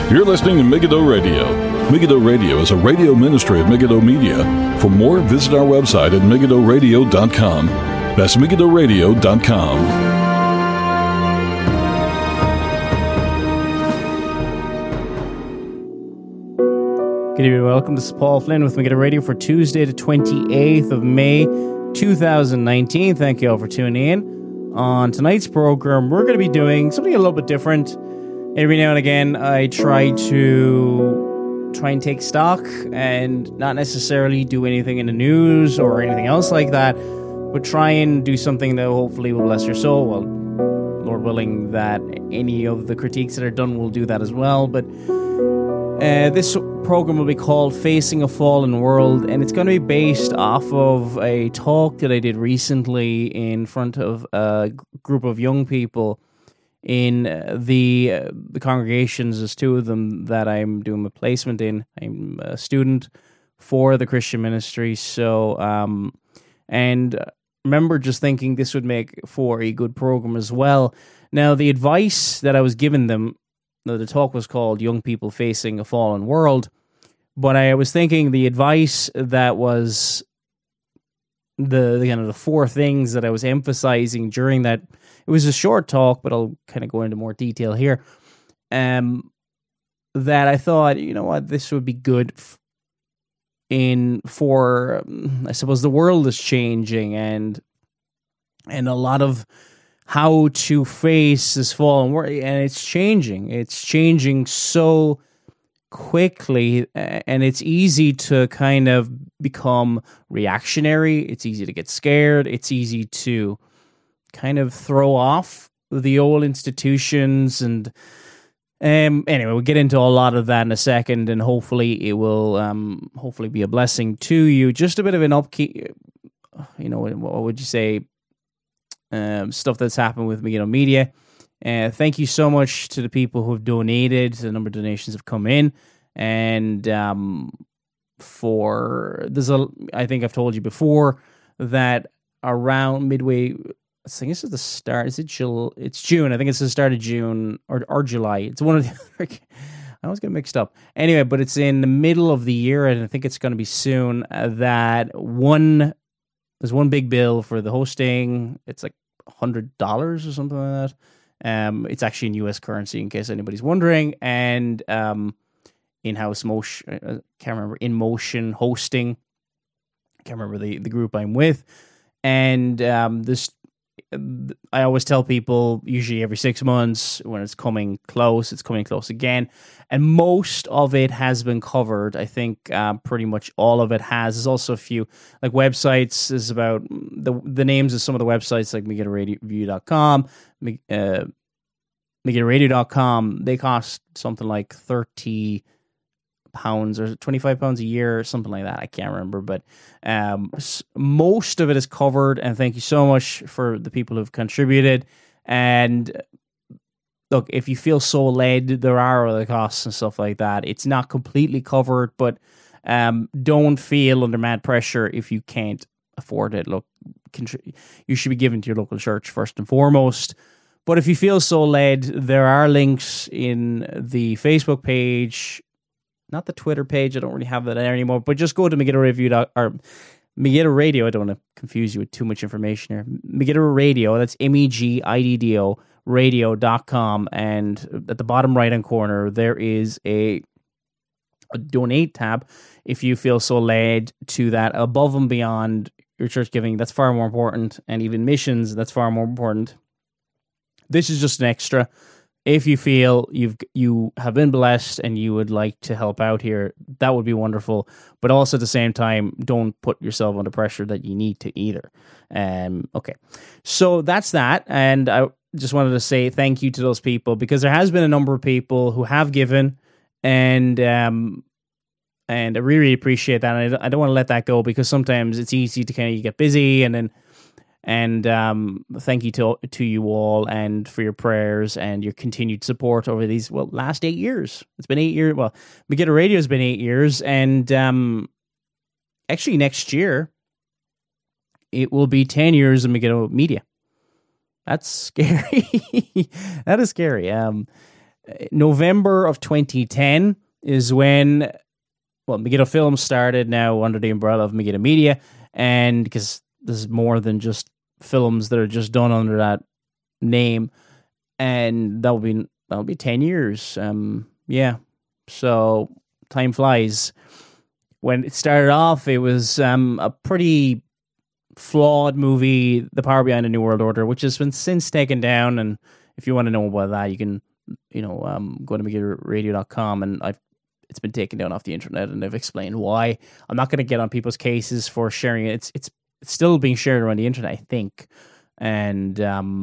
You're listening to Megiddo Radio. Megiddo Radio is a radio ministry of Megiddo Media. For more, visit our website at megiddoradio.com. That's megiddoradio.com. Good evening, welcome. This is Paul Flynn with Megiddo Radio for Tuesday, the 28th of May, 2019. Thank you all for tuning in. On tonight's program, we're going to be doing something a little bit different. Every now and again, I try and take stock and not necessarily do anything in the news or anything else like that, but try and do something that hopefully will bless your soul. Well, Lord willing that any of the critiques that are done will do that as well, but this program will be called Facing a Fallen World, and it's going to be based off of a talk that I did recently in front of a group of young people in the congregations. There's two of them that I'm doing a placement in. I'm a student for the Christian ministry, so and remember just thinking this would make for a good program as well. Now, the advice that I was giving them, the talk was called Young People Facing a Fallen World, but I was thinking the advice that was the four things that I was emphasizing during that. It was a short talk, but I'll kind of go into more detail here. That I thought, you know what, this would be good for I suppose the world is changing and a lot of how to face this fallen world, and it's changing so quickly, and it's easy to kind of become reactionary. It's easy to get scared. It's easy to kind of throw off the old institutions, and anyway, we'll get into a lot of that in a second, and hopefully it will hopefully be a blessing to you. Just a bit of an upkeep, what would you say, stuff that's happened with Megiddo Media. Thank you so much to the people who have donated. The number of donations have come in, and I think I've told you before that around midway, I think this is the start. Is it July? It's June. I think it's the start of June or July. It's one of the other. I always get mixed up. Anyway, but it's in the middle of the year, and I think it's going to be soon. There's one big bill for the hosting. It's like $100 or something like that. It's actually in U.S. currency, in case anybody's wondering. And in-house motion, I can't remember, In Motion Hosting. I can't remember the group I'm with. And I always tell people, usually every 6 months, when it's coming close again. And most of it has been covered. I think pretty much all of it has. There's also a few like websites. Is about the names of some of the websites, like MegiddoRadio.com, MegiddoRadio.com. They cost something like £30 or £25 a year, or something like that. I can't remember, but most of it is covered. And thank you so much for the people who've contributed. And look, if you feel so led, there are other costs and stuff like that. It's not completely covered, but don't feel under mad pressure if you can't afford it. Look, you should be giving to your local church first and foremost. But if you feel so led, there are links in the Facebook page, not the Twitter page. I don't really have that there anymore, but just go to Megiddo Radio. I don't want to confuse you with too much information here. Megiddo Radio, that's MEGIDDO radio.com, and at the bottom right hand corner there is a donate tab if you feel so led to that. Above and beyond your church giving, that's far more important, and even missions, that's far more important. This is just an extra. If you feel you have been blessed and you would like to help out here, that would be wonderful. But also at the same time, don't put yourself under pressure that you need to either. Okay, so that's that. And I just wanted to say thank you to those people, because there has been a number of people who have given, and I really appreciate that. And I don't want to let that go, because sometimes it's easy to kind of get busy, and thank you to you all, and for your prayers and your continued support over these last 8 years. It's been 8 years. Well, Megiddo Radio has been 8 years, and actually next year it will be 10 years of Megiddo Media. That's scary. That is scary. November of 2010 is when, well, Megiddo Films started now under the umbrella of Megiddo Media, and because there's more than just films that are just done under that name, and that'll be 10 years. Yeah, so time flies. When it started off, it was a pretty flawed movie, The Power Behind the New World Order, which has been since taken down. And if you want to know about that, you can, go to MegiddoRadio.com, and it's been taken down off the internet, and I've explained why. I'm not going to get on people's cases for sharing it. It's still being shared around the internet, I think. And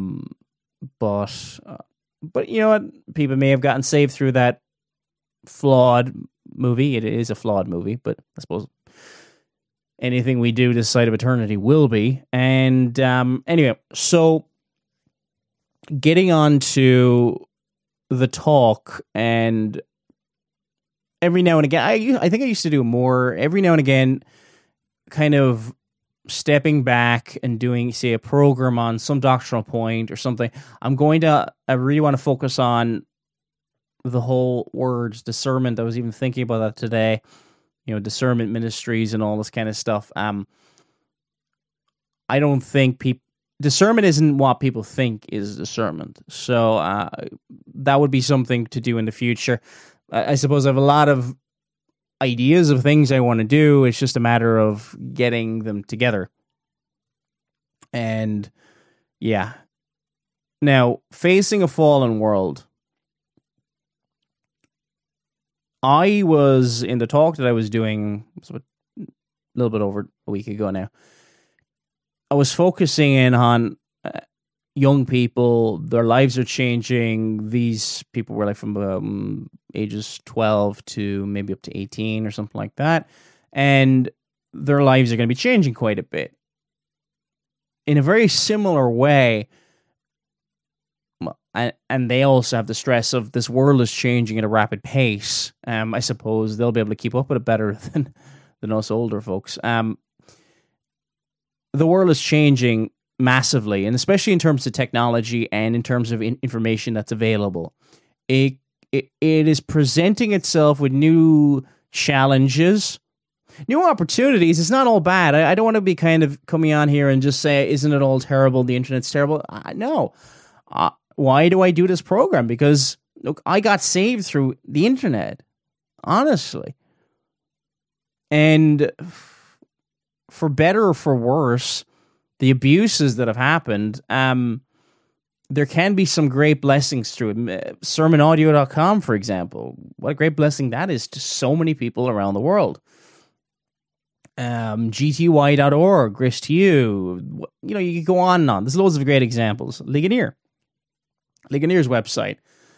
but you know what? People may have gotten saved through that flawed movie. It is a flawed movie, but I suppose anything we do this side of eternity will be. And anyway, so getting on to the talk, and every now and again, I think I used to do more every now and again, kind of stepping back and doing, say, a program on some doctrinal point or something. I really want to focus on the whole words discernment. I was even thinking about that today, discernment ministries and all this kind of stuff. I don't think discernment isn't what people think is discernment. So that would be something to do in the future. I suppose I have a lot of ideas of things I want to do. It's just a matter of getting them together. And yeah. Now, facing a fallen world. I was in the talk that I was doing a little bit over a week ago now. I was focusing in on young people. Their lives are changing. These people were like from ages 12 to maybe up to 18 or something like that. And their lives are going to be changing quite a bit. In a very similar way, and they also have the stress of this world is changing at a rapid pace. I suppose they'll be able to keep up with it better than us older folks. The world is changing massively, and especially in terms of technology and in terms of information that's available. It is presenting itself with new challenges, new opportunities. It's not all bad. I don't want to be kind of coming on here and just say, isn't it all terrible? The internet's terrible. No. Why do I do this program? Because, look, I got saved through the internet, honestly. And for better or for worse, the abuses that have happened, there can be some great blessings through it. Sermonaudio.com, for example. What a great blessing that is to so many people around the world. GTY.org, Grace to You. You can go on and on. There's loads of great examples. Ligonier's website.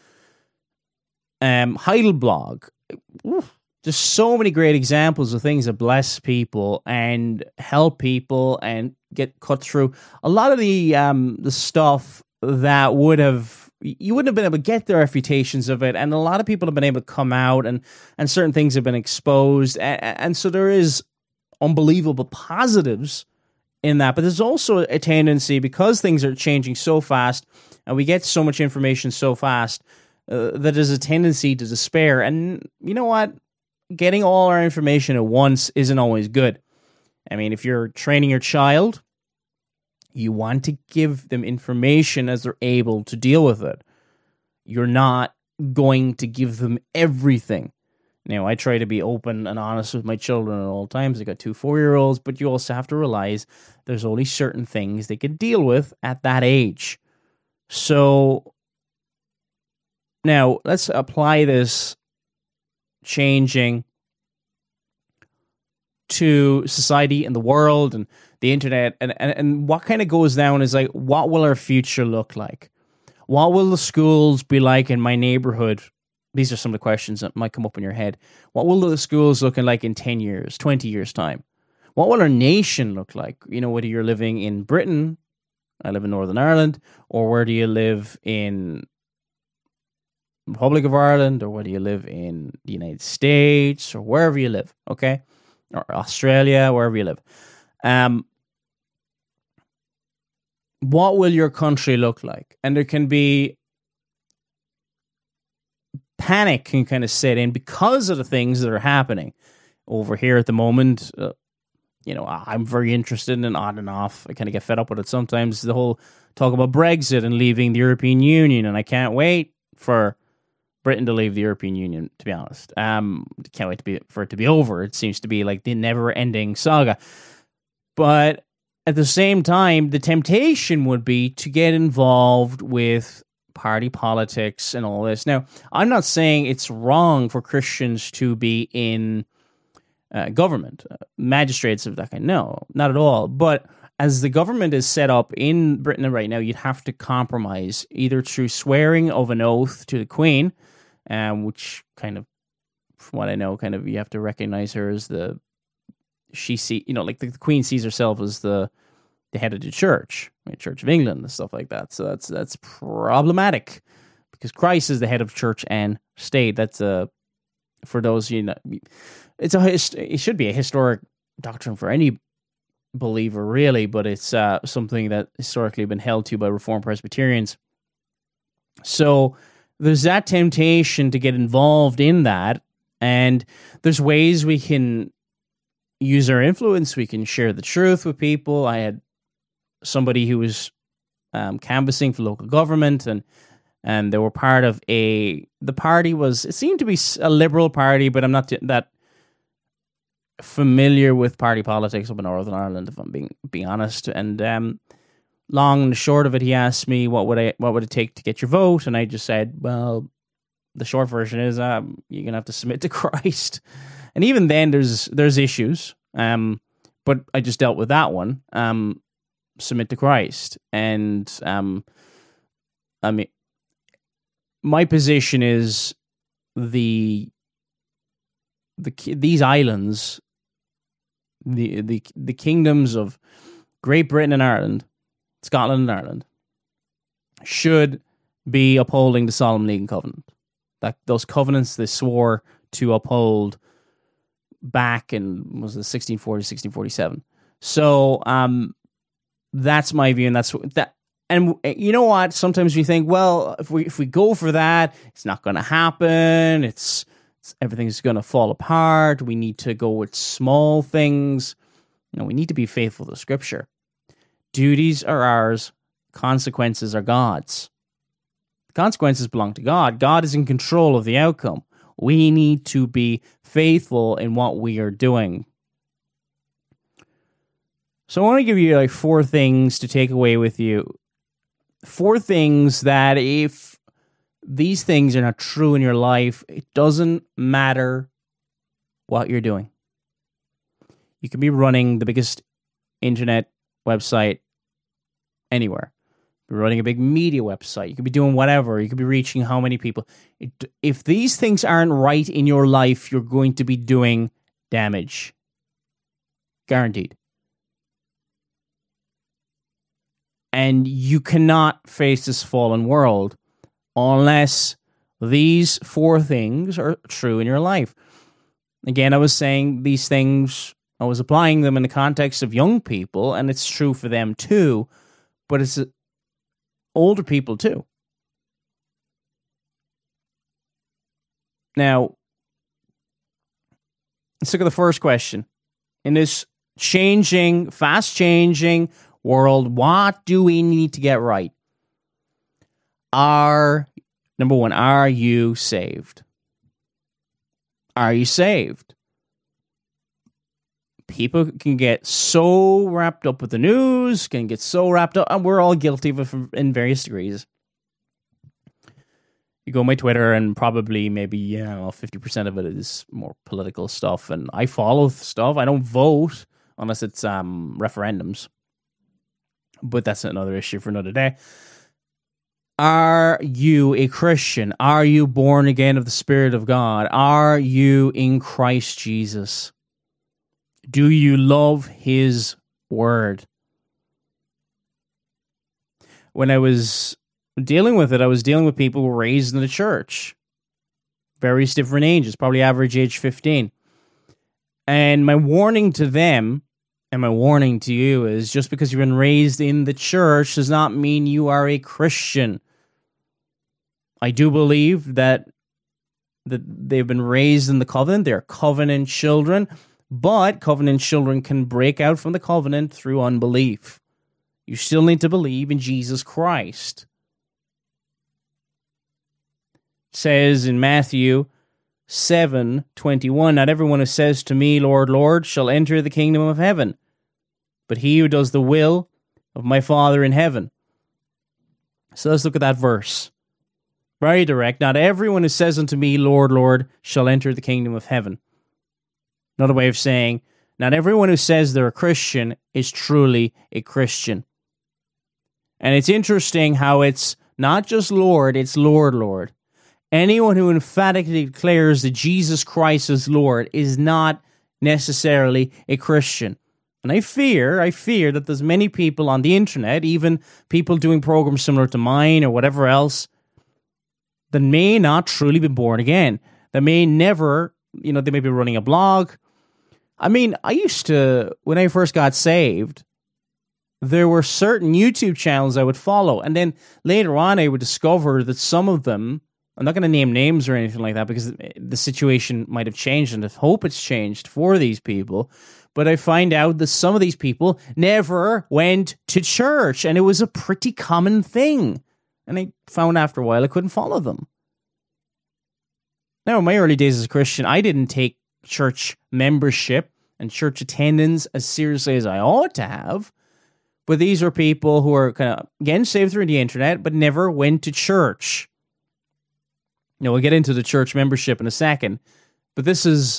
Heidelblog. There's so many great examples of things that bless people and help people and get cut through. A lot of the stuff that you wouldn't have been able to get the reputations of it, and a lot of people have been able to come out, and certain things have been exposed, and so there is unbelievable positives in that, but there's also a tendency, because things are changing so fast and we get so much information so fast, that there's a tendency to despair. And you know what? Getting all our information at once isn't always good. I mean, if you're training your child, you want to give them information as they're able to deal with it. You're not going to give them everything. Now, I try to be open and honest with my children at all times. I got 2 4-year-olds, but you also have to realize there's only certain things they can deal with at that age. So now let's apply this changing to society and the world and the internet, and what kind of goes down is like, what will our future look like? What will the schools be like in my neighborhood? These are some of the questions that might come up in your head. What will the schools looking like in 10 years, 20 years' time? What will our nation look like? Whether you're living in Britain, I live in Northern Ireland, or where do you live in Republic of Ireland, or where do you live in the United States, or wherever you live, okay? Or Australia, wherever you live. What will your country look like? And there can be panic can kind of set in because of the things that are happening over here at the moment. I'm very interested in it on and off. I kind of get fed up with it sometimes. The whole talk about Brexit and leaving the European Union, and I can't wait for Britain to leave the European Union, to be honest. Can't wait for it to be over. It seems to be like the never-ending saga. But at the same time, the temptation would be to get involved with party politics and all this. Now, I'm not saying it's wrong for Christians to be in government, magistrates of that kind. No, not at all. But as the government is set up in Britain right now, you'd have to compromise either through swearing of an oath to the Queen, which kind of, from what I know, kind of you have to recognize her as the Queen sees herself as the head of the church, right? Church of England and stuff like that. So that's problematic because Christ is the head of church and state. That's for those it should be a historic doctrine for any believer, really, but it's something that historically been held to by Reformed Presbyterians. So there's that temptation to get involved in that, and there's ways we can use our influence. We can share the truth with people. I had somebody who was canvassing for local government, and they were part of the party it seemed to be a liberal party, but I'm not that familiar with party politics up in Northern Ireland, if I'm being honest. And long and short of it, he asked me what would it take to get your vote, and I just said, well, the short version is you're gonna have to submit to Christ. And even then, there's issues, but I just dealt with that one. Submit to Christ, and I mean, my position is these islands, the kingdoms of Great Britain and Ireland, Scotland and Ireland, should be upholding the Solemn League and Covenant. That those covenants they swore to uphold back in 1647. So that's my view, and that's that. And you know what? Sometimes we think, well, if we go for that, it's not going to happen. Everything's going to fall apart. We need to go with small things. We need to be faithful to Scripture. Duties are ours. Consequences are God's. Consequences belong to God. God is in control of the outcome. We need to be faithful in what we are doing. So I want to give you 4 things to take away with you. 4 things that if these things are not true in your life, it doesn't matter what you're doing. You can be running the biggest internet website anywhere. You're running a big media website. You could be doing whatever. You could be reaching how many people. If these things aren't right in your life, you're going to be doing damage. Guaranteed. And you cannot face this fallen world unless these 4 things are true in your life. Again, I was saying these things, I was applying them in the context of young people, and it's true for them too, but it's older people too. Now, let's look at the first question. In this fast changing world, what do we need to get right? Number 1, are you saved? Are you saved? People can get so wrapped up with the news, can get so wrapped up, and we're all guilty of it in various degrees. You go on my Twitter, and probably maybe 50% of it is more political stuff, and I follow stuff. I don't vote unless it's referendums. But that's another issue for another day. Are you a Christian? Are you born again of the Spirit of God? Are you in Christ Jesus? Do you love His Word? When I was dealing with it, I was dealing with people who were raised in the church. Various different ages, probably average age 15. And my warning to them, and my warning to you, is just because you've been raised in the church does not mean you are a Christian. I do believe that that they've been raised in the covenant. They're covenant children, but covenant children can break out from the covenant through unbelief. You still need to believe in Jesus Christ. It says in Matthew 7:21, not everyone who says to me, Lord, Lord, shall enter the kingdom of heaven, but he who does the will of my Father in heaven. So let's look at that verse. Very direct. Not everyone who says unto me, Lord, Lord, shall enter the kingdom of heaven. Another way of saying, not everyone who says they're a Christian is truly a Christian. And it's interesting how it's not just Lord, it's Lord, Lord. Anyone who emphatically declares that Jesus Christ is Lord is not necessarily a Christian. And I fear that there's many people on the internet, even people doing programs similar to mine or whatever else, that may not truly be born again. That may never, they may be running a blog. I mean, when I first got saved, there were certain YouTube channels I would follow. And then later on, I would discover that some of them, I'm not going to name names or anything like that because the situation might have changed, and I hope it's changed for these people. But I find out that some of these people never went to church, and it was a pretty common thing. And I found after a while I couldn't follow them. Now, in my early days as a Christian, I didn't take church membership and church attendance as seriously as I ought to have. But these are people who are kind of, again, saved through the internet, but never went to church. We'll get into the church membership in a second. But this is,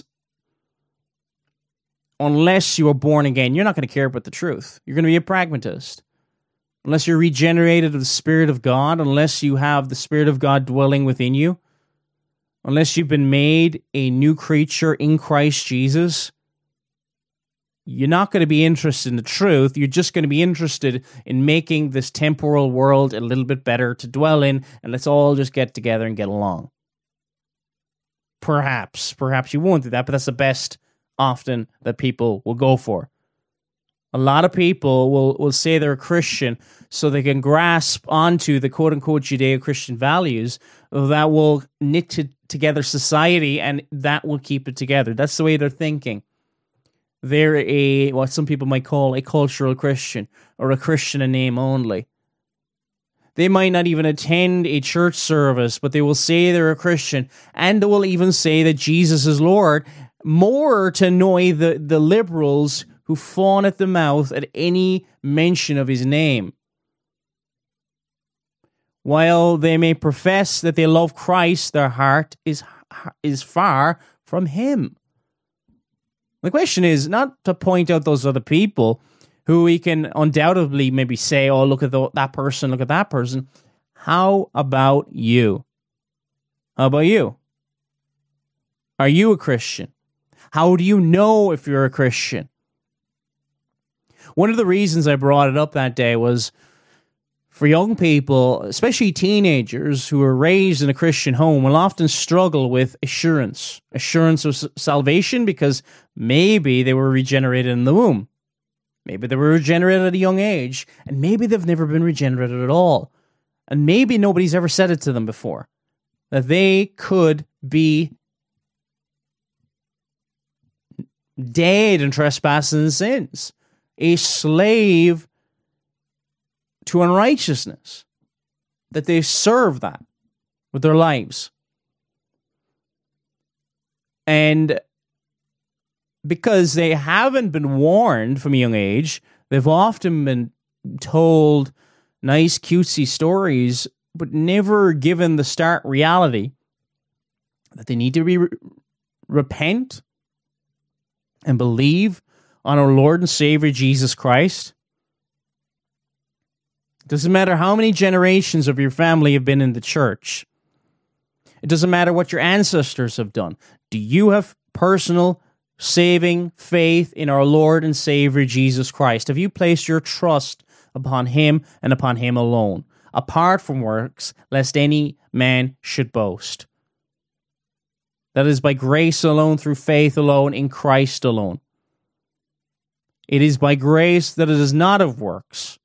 unless you are born again, you're not going to care about the truth. You're going to be a pragmatist. Unless you're regenerated of the Spirit of God, unless you have the Spirit of God dwelling within you, unless you've been made a new creature in Christ Jesus, you're not going to be interested in the truth. You're just going to be interested in making this temporal world a little bit better to dwell in, and let's all just get together and get along. Perhaps you won't do that, but that's the best often that people will go for. A lot of people will say they're a Christian so they can grasp onto the quote-unquote Judeo-Christian values that will knit together society, and that will keep it together. That's the way they're thinking. They're what some people might call a cultural Christian, or a Christian in name only. They might not even attend a church service, but they will say they're a Christian, and they will even say that Jesus is Lord, more to annoy the liberals who fawn at the mouth at any mention of his name. While they may profess that they love Christ, their heart is far from him. The question is not to point out those other people who we can undoubtedly maybe say, oh, look at that person, look at that person. How about you? How about you? Are you a Christian? How do you know if you're a Christian? One of the reasons I brought it up that day was for young people, especially teenagers who are raised in a Christian home, will often struggle with assurance of salvation because maybe they were regenerated in the womb. Maybe they were regenerated at a young age, and maybe they've never been regenerated at all. And maybe nobody's ever said it to them before, that they could be dead in trespasses and sins, a slave to unrighteousness, that they serve that with their lives. And because they haven't been warned from a young age, they've often been told nice, cutesy stories, but never given the stark reality that they need to repent and believe on our Lord and Savior Jesus Christ. It doesn't matter how many generations of your family have been in the church. It doesn't matter what your ancestors have done. Do you have personal saving faith in our Lord and Savior Jesus Christ? Have you placed your trust upon him and upon him alone, apart from works, lest any man should boast? That is by grace alone, through faith alone, in Christ alone. It is by grace that it is not of works.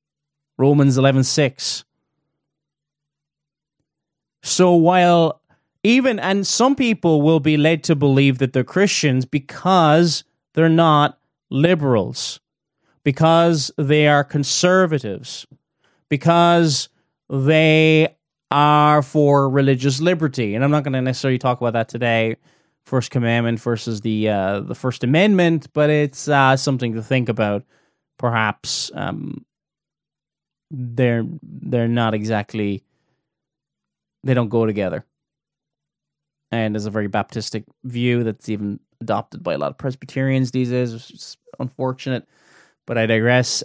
Romans 11:6. So while And some people will be led to believe that they're Christians because they're not liberals, because they are conservatives, because they are for religious liberty. And I'm not going to necessarily talk about that today, First Commandment versus the First Amendment, but it's something to think about. Perhaps they're not exactly, they don't go together. And there's a very Baptistic view that's even adopted by a lot of Presbyterians these days, which is unfortunate. But I digress.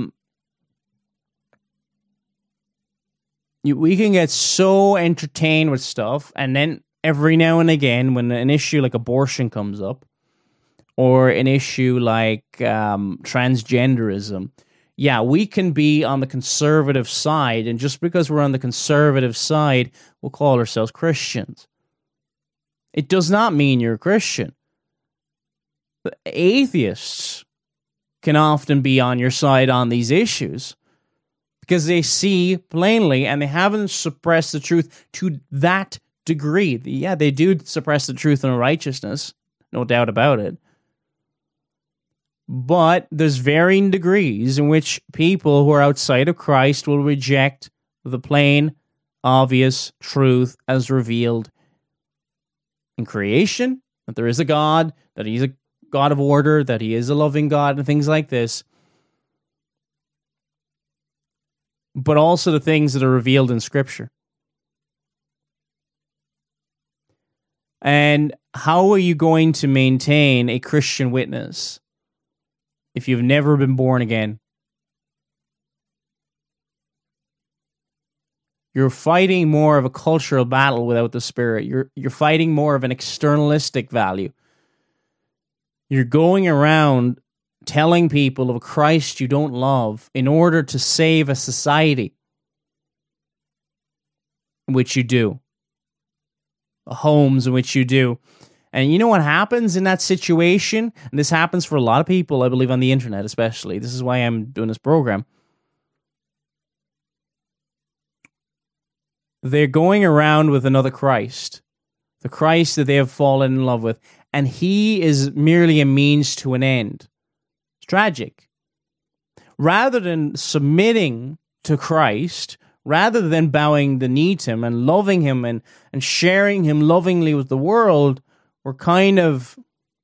We can get so entertained with stuff, and then every now and again, when an issue like abortion comes up, or an issue like transgenderism, yeah, we can be on the conservative side, and just because we're on the conservative side, we'll call ourselves Christians. It does not mean you're a Christian. Atheists can often be on your side on these issues because they see plainly, and they haven't suppressed the truth to that degree. Yeah, they do suppress the truth and righteousness, no doubt about it. But there's varying degrees in which people who are outside of Christ will reject the plain, obvious truth as revealed in creation, that there is a God, that he's a God of order, that he is a loving God, and things like this. But also the things that are revealed in Scripture. And how are you going to maintain a Christian witness if you've never been born again? You're fighting more of a cultural battle without the Spirit. You're fighting more of an externalistic value. You're going around telling people of a Christ you don't love in order to save a society, which you do. Homes in which you do. And you know what happens in that situation? And this happens for a lot of people, I believe, on the internet especially. This is why I'm doing this program. They're going around with another Christ. The Christ that they have fallen in love with. And he is merely a means to an end. It's tragic. Rather than submitting to Christ, rather than bowing the knee to him and loving him and sharing him lovingly with the world, we're kind of...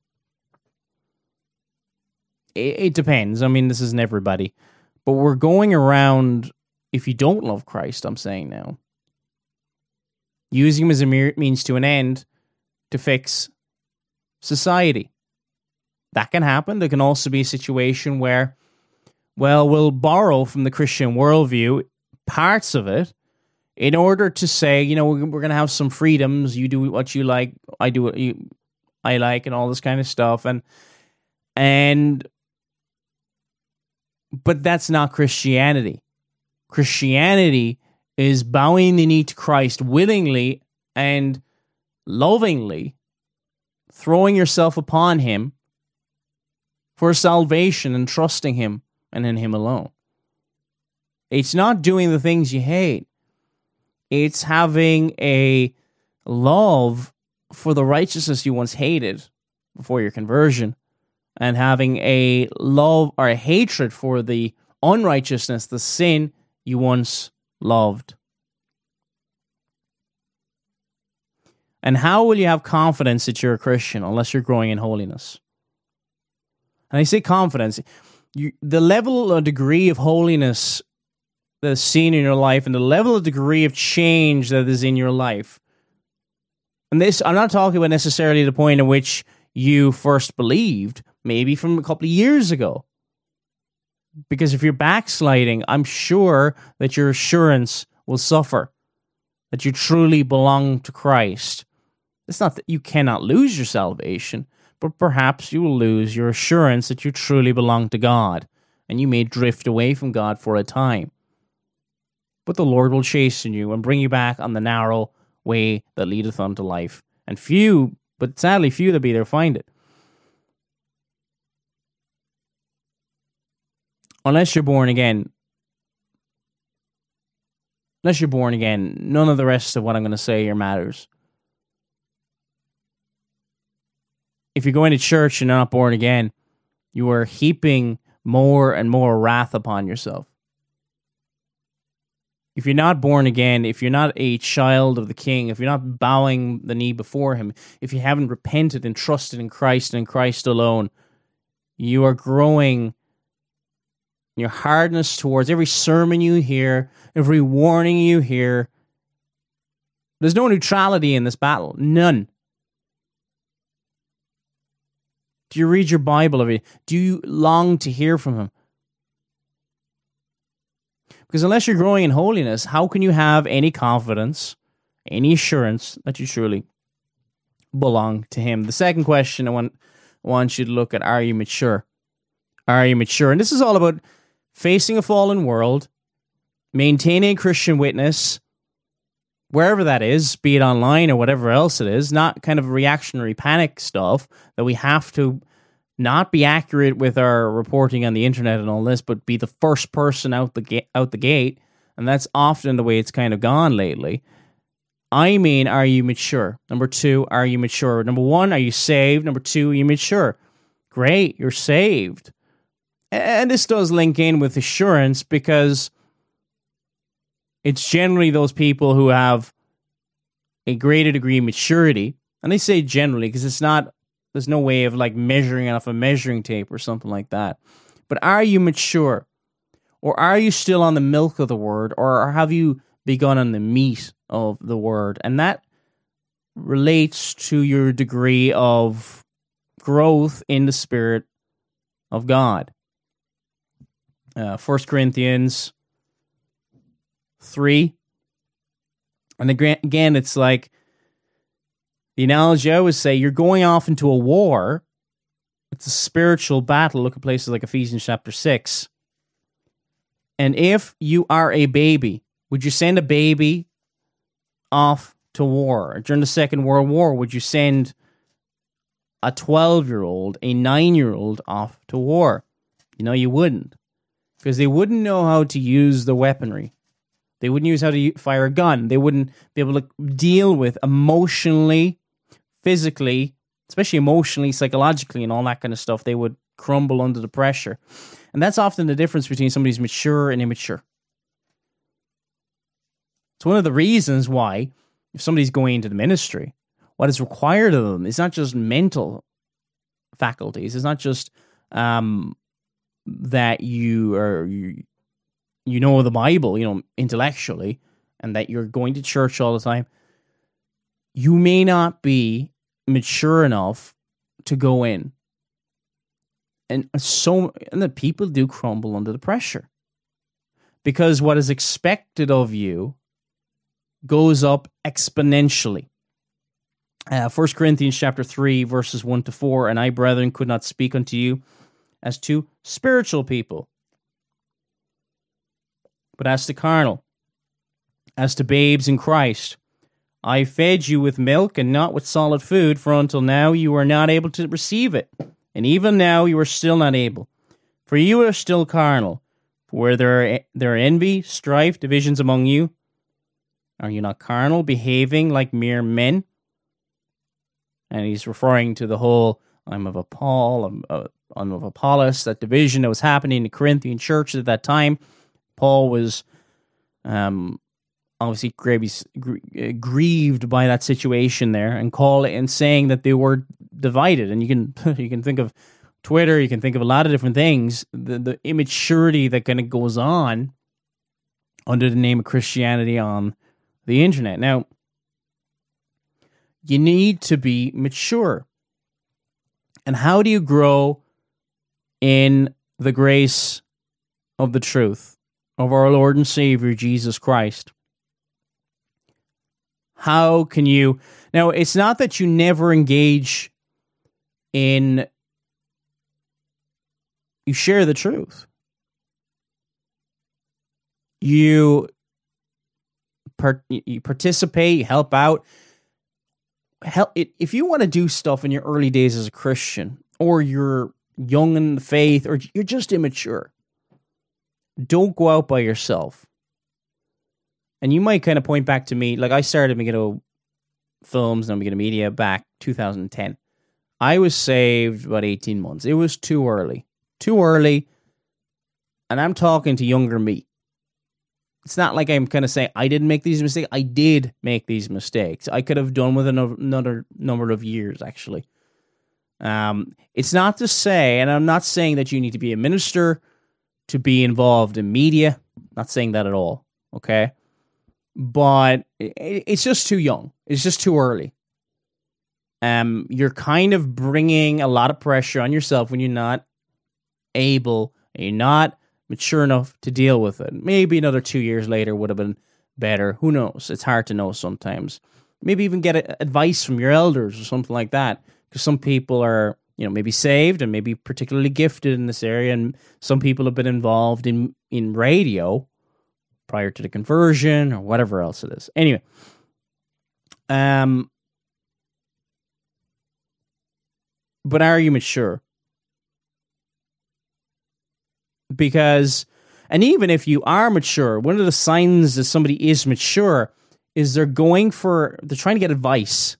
It depends. I mean, this isn't everybody. But we're going around, if you don't love Christ, I'm saying now, using him as a means to an end to fix society. That can happen. There can also be a situation where, well, we'll borrow from the Christian worldview parts of it in order to say, you know, we're going to have some freedoms. You do what you like. I do what I like, and all this kind of stuff. But that's not Christianity. Christianity is bowing the knee to Christ willingly and lovingly, throwing yourself upon him for salvation and trusting him and in him alone. It's not doing the things you hate. It's having a love for the righteousness you once hated before your conversion, and having a love or a hatred for the unrighteousness, the sin you once loved. And how will you have confidence that you're a Christian unless you're growing in holiness? And I say confidence. The level or degree of holiness that is seen in your life and the level of degree of change that is in your life. And this, I'm not talking about necessarily the point at which you first believed, maybe from a couple of years ago. Because if you're backsliding, I'm sure that your assurance will suffer, that you truly belong to Christ. It's not that you cannot lose your salvation, but perhaps you will lose your assurance that you truly belong to God, and you may drift away from God for a time. But the Lord will chasten you and bring you back on the narrow way that leadeth unto life. And few, but sadly few that be there find it. Unless you're born again, none of the rest of what I'm going to say here matters. if you're going to church and not born again, you are heaping more and more wrath upon yourself. If you're not born again, if you're not a child of the King, if you're not bowing the knee before him, if you haven't repented and trusted in Christ and in Christ alone, you are growing your hardness towards every sermon you hear, every warning you hear. There's no neutrality in this battle. None. Do you read your Bible every day? Do you long to hear from him? Because unless you're growing in holiness, how can you have any confidence, any assurance that you truly belong to him? The second question I want you to look at, are you mature? Are you mature? And this is all about facing a fallen world, maintaining a Christian witness, wherever that is, be it online or whatever else it is, not kind of reactionary panic stuff that we have to not be accurate with our reporting on the internet and all this, but be the first person out the gate, and that's often the way it's kind of gone lately. I mean, are you mature? Number two, are you mature? Number one, are you saved? Number two, are you mature? Great, you're saved. And this does link in with assurance, because it's generally those people who have a greater degree of maturity. And they say generally because there's no way of like measuring it off a measuring tape or something like that. But are you mature? Or are you still on the milk of the word? Or have you begun on the meat of the word? And that relates to your degree of growth in the Spirit of God. 1 Corinthians 3. And again, it's like the analogy I always say, you're going off into a war. It's a spiritual battle. Look at places like Ephesians chapter 6. And if you are a baby, would you send a baby off to war? During the Second World War, would you send a 12-year-old, a 9-year-old off to war? You know, you wouldn't. Because they wouldn't know how to use the weaponry. They wouldn't use how to fire a gun. They wouldn't be able to deal with emotionally, physically, especially emotionally, psychologically, and all that kind of stuff. They would crumble under the pressure. And that's often the difference between somebody who's mature and immature. It's one of the reasons why, if somebody's going into the ministry, what is required of them is not just mental faculties. It's not just that you know the Bible, intellectually, and that you're going to church all the time. You may not be mature enough to go in. And the people do crumble under the pressure. Because what is expected of you goes up exponentially. 1 Corinthians chapter 3, verses 1 to 4, and I, brethren, could not speak unto you as to spiritual people, but as to carnal, as to babes in Christ. I fed you with milk and not with solid food, for until now you are not able to receive it, and even now you are still not able. For you are still carnal. For where there are envy, strife, divisions among you, are you not carnal, behaving like mere men? And he's referring to the whole, I'm of Apollos, that division that was happening in the Corinthian church at that time. Paul was obviously grieved by that situation there, and saying that they were divided. And you can think of Twitter, you can think of a lot of different things. The immaturity that kind of goes on under the name of Christianity on the internet. Now, you need to be mature. And how do you grow in the grace of the truth of our Lord and Savior, Jesus Christ? How can you... Now, it's not that you never engage in... You share the truth. You participate, you help out. If you want to do stuff in your early days as a Christian, or you're young in the faith, or you're just immature, don't go out by yourself. And you might kind of point back to me, like I started Megiddo Films and Megiddo Media back 2010. I was saved about 18 months. It was too early. Too early. And I'm talking to younger me. It's not like I'm kind of saying I didn't make these mistakes. I did make these mistakes. I could have done with another number of years, actually. It's not to say, and I'm not saying that you need to be a minister to be involved in media. Not saying that at all, okay? But it's just too young. It's just too early. You're kind of bringing a lot of pressure on yourself when you're not able, and you're not mature enough to deal with it. Maybe another 2 years later would have been better. Who knows? It's hard to know sometimes. Maybe even get advice from your elders or something like that. Because some people are, maybe saved and maybe particularly gifted in this area. And some people have been involved in radio prior to the conversion or whatever else it is. Anyway. But are you mature? Because, and even if you are mature, one of the signs that somebody is mature is they're trying to get advice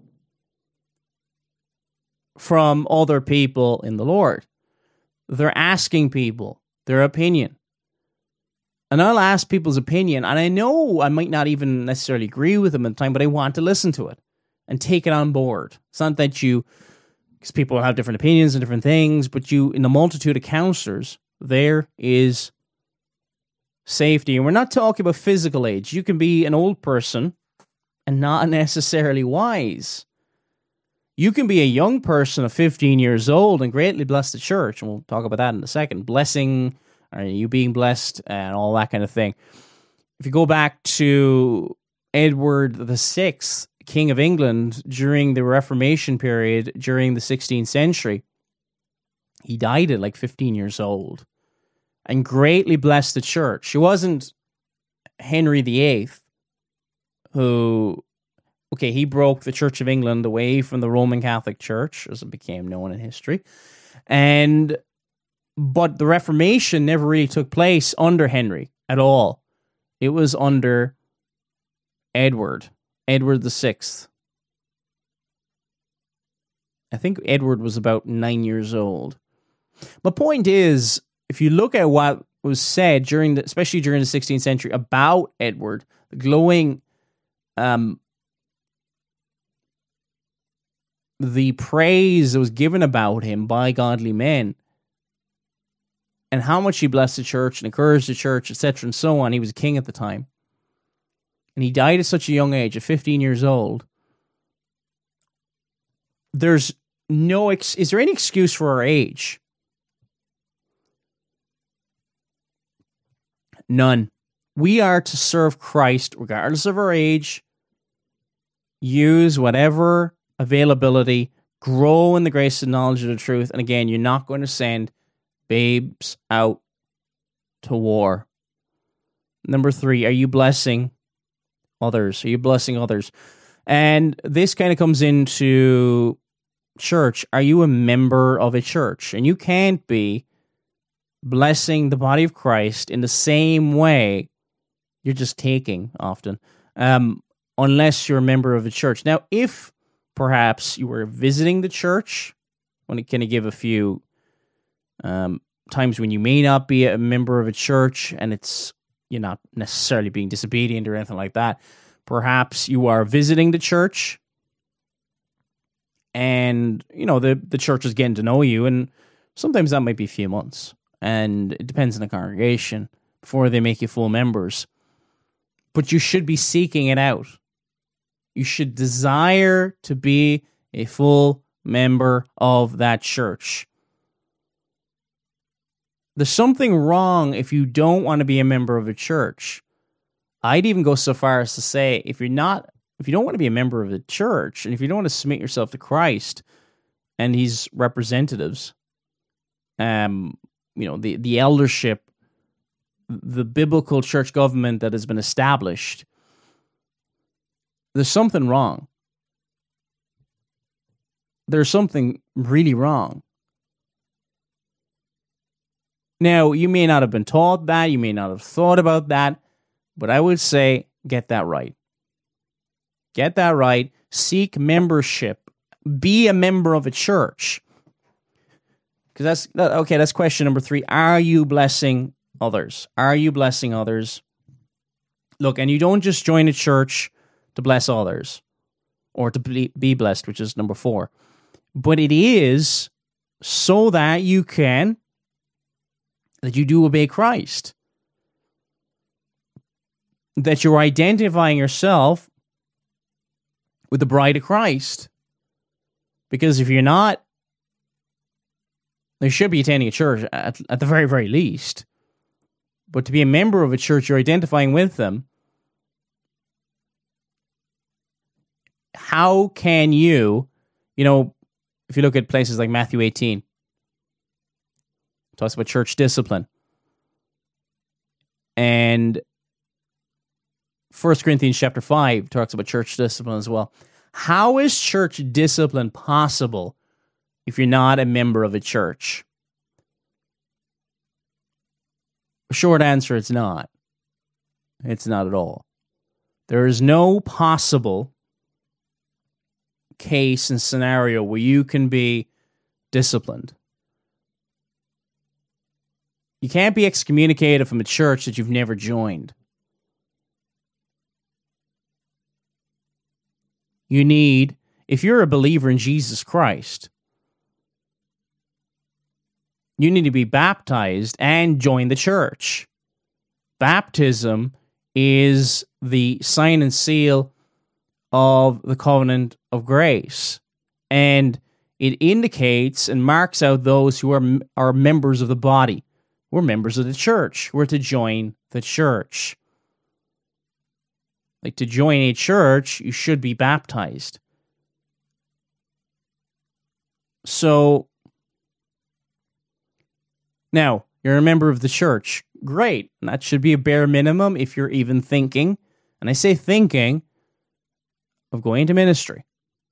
from other people in the Lord. They're asking people their opinion. And I'll ask people's opinion, and I know I might not even necessarily agree with them at the time, but I want to listen to it and take it on board. It's not that because people have different opinions and different things, but in the multitude of counselors, there is safety. And we're not talking about physical age. You can be an old person and not necessarily wise. You can be a young person of 15 years old and greatly bless the church. And we'll talk about that in a second. Blessing, or you being blessed and all that kind of thing. If you go back to Edward VI, King of England, during the Reformation period, during the 16th century, he died at like 15 years old and greatly blessed the church. It wasn't Henry VIII who, he broke the Church of England away from the Roman Catholic Church, as it became known in history. But the Reformation never really took place under Henry at all. It was under Edward VI. I think Edward was about 9 years old. My point is, if you look at what was said especially during the 16th century about Edward, the glowing, the praise that was given about him by godly men, and how much he blessed the church and encouraged the church, etc., and so on. He was a king at the time. And he died at such a young age, at 15 years old. Is there any excuse for our age? None. We are to serve Christ regardless of our age, use whatever availability, grow in the grace and knowledge of the truth. And again, you're not going to send babes out to war. Number 3, are you blessing others? Are you blessing others? And this kind of comes into church. Are you a member of a church? And you can't be blessing the body of Christ in the same way. You're just taking often, unless you're a member of a church. Now, if perhaps you were visiting the church, I want to kind of give a few times when you may not be a member of a church and you're not necessarily being disobedient or anything like that. Perhaps you are visiting the church and, the church is getting to know you, and sometimes that might be a few months, and it depends on the congregation before they make you full members. But you should be seeking it out. You should desire to be a full member of that church. There's something wrong if you don't want to be a member of a church. I'd even go so far as to say, if you don't want to be a member of the church, and if you don't want to submit yourself to Christ and his representatives, the eldership, the biblical church government that has been established, there's something wrong. There's something really wrong. Now, you may not have been taught that, you may not have thought about that, but I would say get that right. Get that right. Seek membership be a member of a church. Because that's question number 3. Are you blessing others? Are you blessing others? Look, and you don't just join a church to bless others or to be blessed, which is number 4. But it is so that you do obey Christ. That you're identifying yourself with the bride of Christ. Because if you're not, you should be attending a church at the very, very least. But to be a member of a church, you're identifying with them. How can you, if you look at places like Matthew 18, it talks about church discipline. And 1 Corinthians chapter 5 talks about church discipline as well. How is church discipline possible if you're not a member of a church? Short answer, it's not. It's not at all. There is no possible case and scenario where you can be disciplined. You can't be excommunicated from a church that you've never joined. You need, if you're a believer in Jesus Christ, you need to be baptized and join the church. Baptism is the sign and seal of the covenant of grace. And it indicates and marks out those who are members of the body. We're members of the church. We're to join the church. Like, to join a church, you should be baptized. So, now, you're a member of the church. Great. And that should be a bare minimum if you're even thinking, and I say thinking, of going into ministry.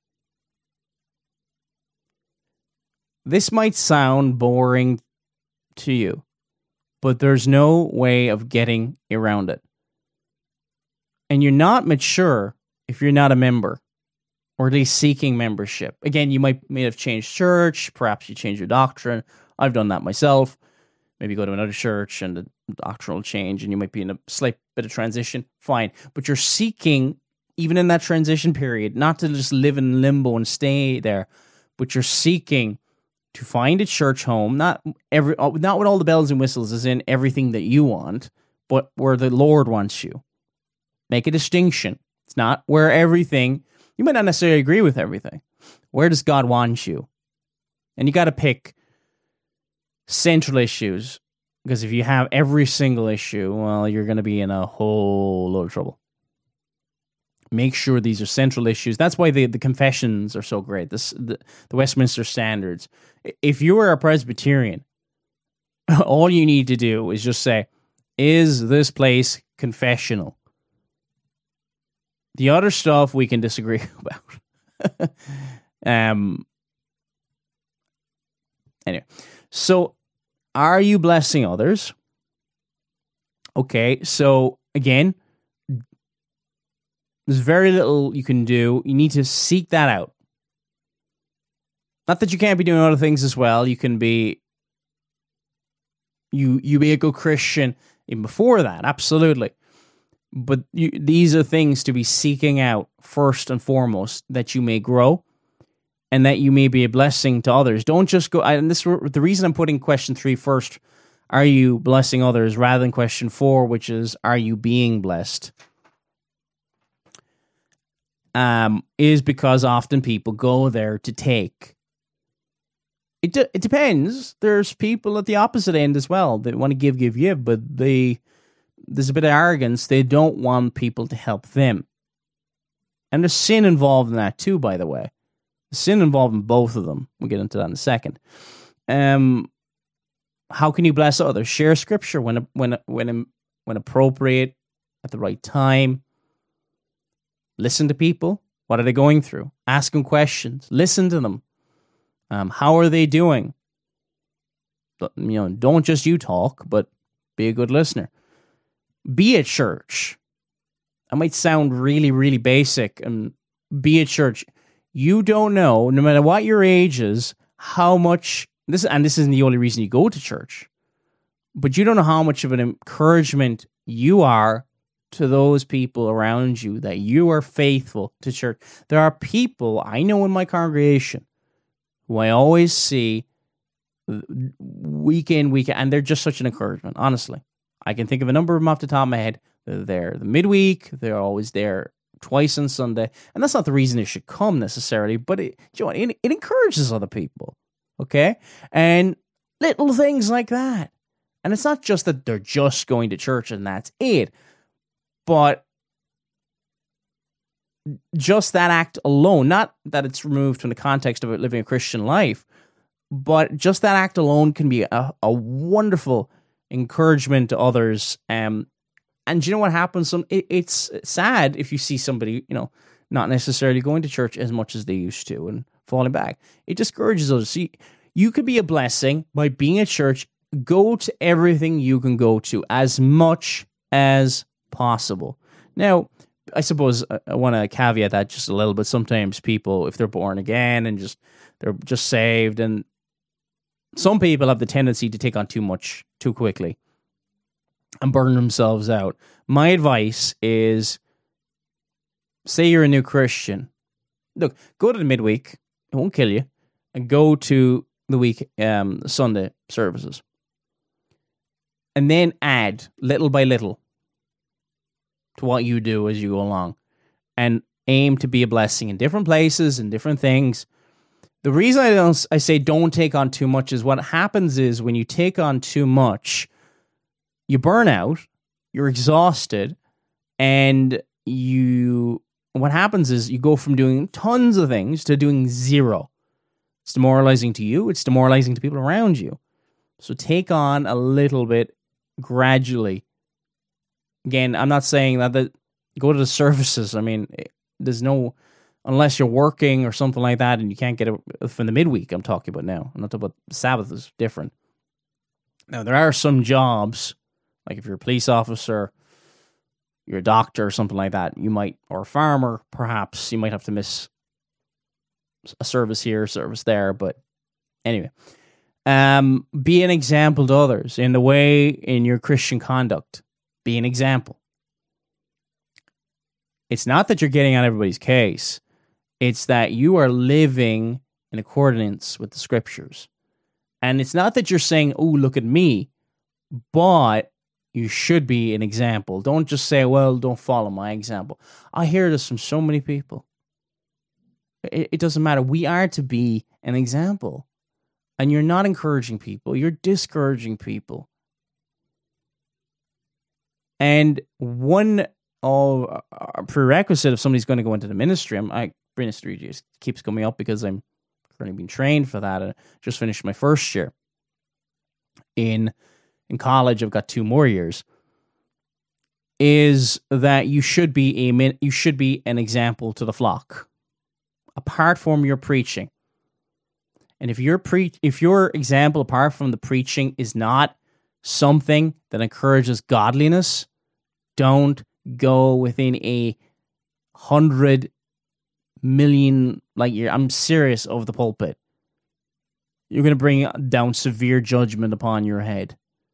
This might sound boring to you, but there's no way of getting around it. And you're not mature if you're not a member, or at least seeking membership. Again, you may have changed church, perhaps you change your doctrine. I've done that myself. Maybe go to another church and the doctrinal change, and you might be in a slight bit of transition. Fine. But you're seeking, even in that transition period, not to just live in limbo and stay there, but you're seeking to find a church home, not with all the bells and whistles as in everything that you want, but where the Lord wants you. Make a distinction. It's not where everything, you might not necessarily agree with everything. Where does God want you? And you got to pick central issues, because if you have every single issue, well, you're going to be in a whole load of trouble. Make sure these are central issues. That's why the confessions are so great. The Westminster Standards. If you are a Presbyterian, all you need to do is just say, is this place confessional? The other stuff we can disagree about. Anyway, so are you blessing others? Okay, so again, there's very little you can do. You need to seek that out. Not that you can't be doing other things as well. You can be, you be a good Christian even before that, absolutely. But these are things to be seeking out first and foremost, that you may grow and that you may be a blessing to others. Don't just go, and the reason I'm putting question 3 first, are you blessing others, rather than question 4, which is, are you being blessed? Is because often people go there to take. It depends. There's people at the opposite end as well that want to give, but there's a bit of arrogance. They don't want people to help them. And there's sin involved in that too, by the way. There's sin involved in both of them. We'll get into that in a second. How can you bless others? Share scripture when appropriate, at the right time. Listen to people. What are they going through? Ask them questions. Listen to them. How are they doing? Don't just you talk, but be a good listener. Be at church. That might sound really, really basic. And be at church. You don't know, no matter what your age is, how much this isn't the only reason you go to church, but you don't know how much of an encouragement you are to those people around you, that you are faithful to church. There are people I know in my congregation who I always see week in, week out, and they're just such an encouragement, honestly. I can think of a number of them off the top of my head. They're there the midweek, they're always there twice on Sunday, and that's not the reason they should come necessarily, but it encourages other people, okay? And little things like that. And it's not just that they're just going to church and that's it, but just that act alone, not that it's removed from the context of living a Christian life, but just that act alone can be a wonderful encouragement to others. And you know what happens? It's sad if you see somebody, not necessarily going to church as much as they used to and falling back. It discourages others. See, you could be a blessing by being at church. Go to everything you can go to as much as possible. Now, I suppose I want to caveat that just a little bit. Sometimes people, if they're born again and they're just saved, and some people have the tendency to take on too much too quickly and burn themselves out. My advice is, say you're a new Christian. Look, go to the midweek. It won't kill you. And go to the week Sunday services. And then add little by little to what you do as you go along. And aim to be a blessing in different places and different things. The reason I say don't take on too much is what happens is when you take on too much, you burn out, you're exhausted, and what happens is you go from doing tons of things to doing zero. It's demoralizing to you, it's demoralizing to people around you. So take on a little bit gradually. Again, I'm not saying that go to the services. I mean, there's no, unless you're working or something like that and you can't get it from the midweek I'm talking about now. I'm not talking about Sabbath is different. Now, there are some jobs, like if you're a police officer, you're a doctor or something like that, you might, or a farmer, perhaps, you might have to miss a service here, service there, but anyway. Be an example to others in the way in your Christian conduct. Be an example. It's not that you're getting on everybody's case. It's that you are living in accordance with the scriptures. And it's not that you're saying, oh, look at me, but you should be an example. Don't just say, well, don't follow my example. I hear this from so many people. It doesn't matter. We are to be an example. And you're not encouraging people. You're discouraging people. And one prerequisite if somebody's going to go into the ministry, ministry just keeps coming up because I'm currently being trained for that. I just finished my first year. In college, I've got 2 more years. Is that you should be an example to the flock, apart from your preaching. And if your example apart from the preaching is not something that encourages godliness, don't go within 100 million light year. I'm serious, of the pulpit. You're going to bring down severe judgment upon your head.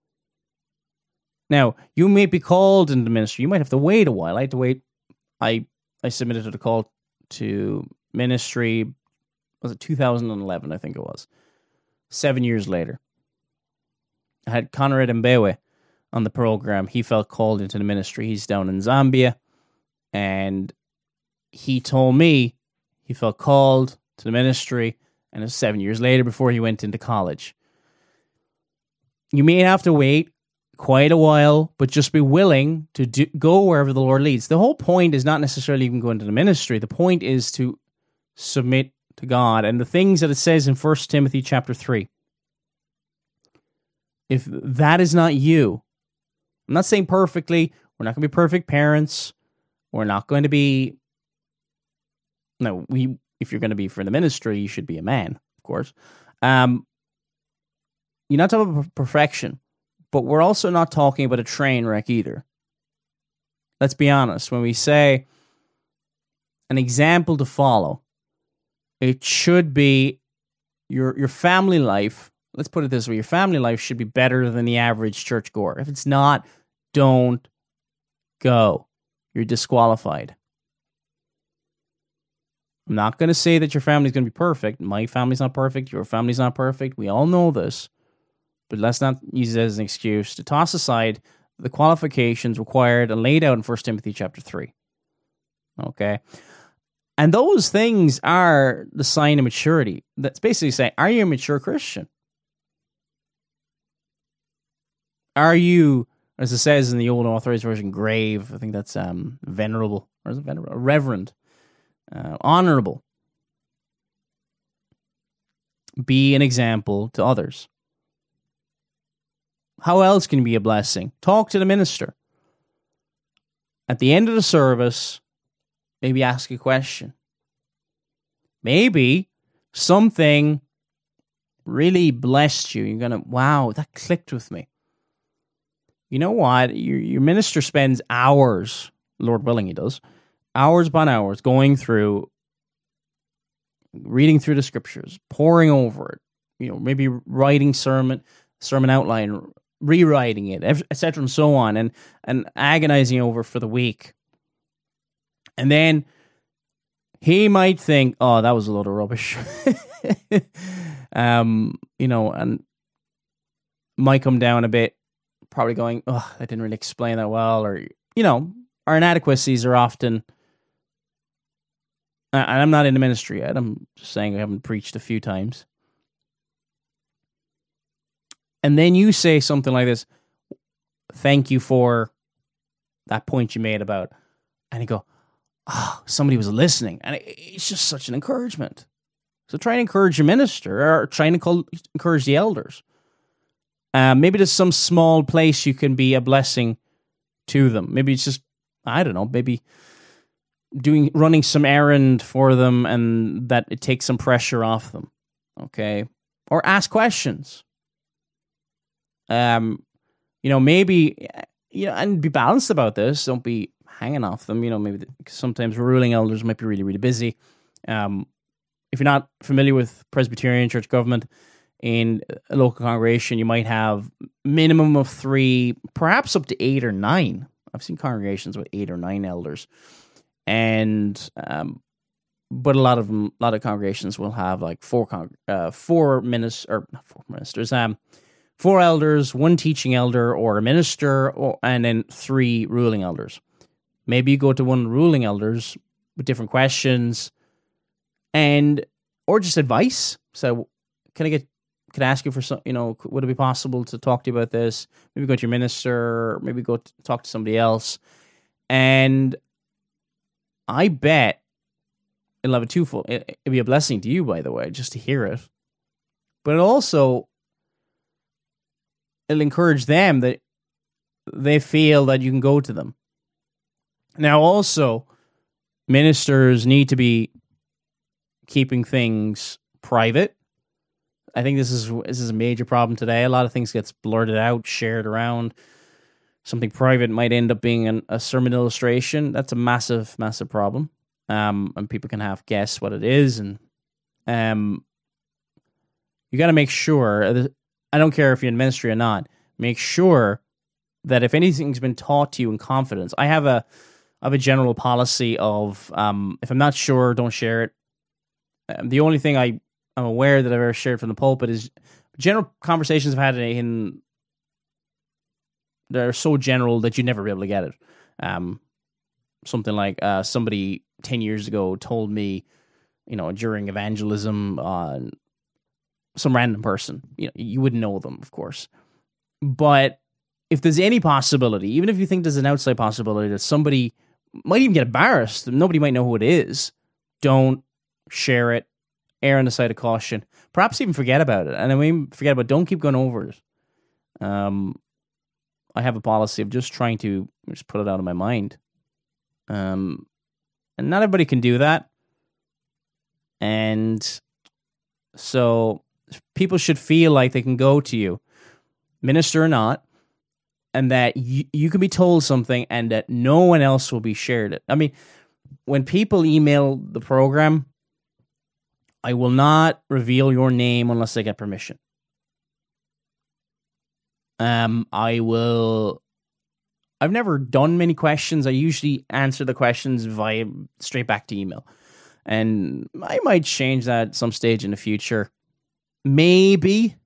Now, you may be called into ministry. You might have to wait a while. I had to wait. I submitted a call to ministry. Was it 2011? I think it was. 7 years later, I had Conrad Mbewe on the program. He felt called into the ministry. He's down in Zambia, and he told me he felt called to the ministry, and it was 7 years later before he went into college. You may have to wait quite a while, but just be willing to go wherever the Lord leads. The whole point is not necessarily even going to the ministry. The point is to submit to God and the things that it says in 1 Timothy chapter 3. If that is not you, I'm not saying perfectly, we're not going to be perfect parents. We're not going to be, if you're going to be for the ministry, you should be a man, of course. You're not talking about perfection, but we're also not talking about a train wreck either. Let's be honest. When we say an example to follow, It should be your family life. Let's put it this way. Your family life should be better than the average churchgoer. If it's not, don't go. You're disqualified. I'm not going to say that your family's going to be perfect. My family's not perfect. Your family's not perfect. We all know this. But let's not use it as an excuse to toss aside the qualifications required and laid out in 1 Timothy chapter 3. Okay? And those things are the sign of maturity. That's basically saying, are you a mature Christian? Are you, as it says in the Old Authorized Version, grave? I think that's venerable. Or is it venerable? Reverend. Honorable. Be an example to others. How else can you be a blessing? Talk to the minister. At the end of the service, maybe ask a question. Maybe something really blessed you. You're going to, wow, that clicked with me. You know what? Your minister spends hours, Lord willing he does, hours upon hours going through, reading through the scriptures, poring over it, maybe writing sermon outline, rewriting it, etc. and so on, and agonizing over for the week. And then he might think, oh, that was a load of rubbish. And might come down a bit, probably going, oh, I didn't really explain that well, or, our inadequacies are often, and I'm not in the ministry yet, I'm just saying I haven't preached a few times. And then you say something like this, thank you for that point you made about, and you go, oh, somebody was listening. And it's just such an encouragement. So try and encourage your minister, or try and encourage the elders. Maybe there's some small place you can be a blessing to them. Maybe it's just, I don't know, maybe running some errand for them, and that it takes some pressure off them. Okay. Or ask questions. Maybe, and be balanced about this. Don't be hanging off them. Maybe sometimes ruling elders might be really, really busy. If you're not familiar with Presbyterian church government in a local congregation, you might have minimum of 3, perhaps up to 8 or 9. I've seen congregations with 8 or 9 elders, but a lot of congregations will have like 4 ministers, 4 elders, 1 teaching elder or a minister, and then 3 ruling elders. Maybe you go to one ruling elders with different questions, or just advice. So, can I ask you for some? Would it be possible to talk to you about this? Maybe go to your minister. Maybe go talk to somebody else. And I bet it'll have a twofold. It'll be a blessing to you, by the way, just to hear it. But it'll encourage them that they feel that you can go to them. Now, also, ministers need to be keeping things private. I think this is a major problem today. A lot of things gets blurted out, shared around. Something private might end up being a sermon illustration. That's a massive, massive problem. And people can guess what it is. And you got to make sure, I don't care if you're in ministry or not, make sure that if anything's been taught to you in confidence, I have a general policy of, if I'm not sure, don't share it. The only thing I'm aware that I've ever shared from the pulpit is general conversations I've had they're so general that you'd never be able to get it. Something like somebody 10 years ago told me, during evangelism, some random person, you wouldn't know them, of course. But if there's any possibility, even if you think there's an outside possibility that somebody might even get embarrassed, nobody might know who it is, don't share it, err on the side of caution, perhaps even forget about it. And I mean, don't keep going over it. I have a policy of just trying to just put it out of my mind. And not everybody can do that. And so people should feel like they can go to you, minister or not, and that you can be told something and that no one else will be shared it. I mean, when people email the program, I will not reveal your name unless I get permission. I've never done many questions. I usually answer the questions via straight back to email. And I might change that at some stage in the future. Maybe.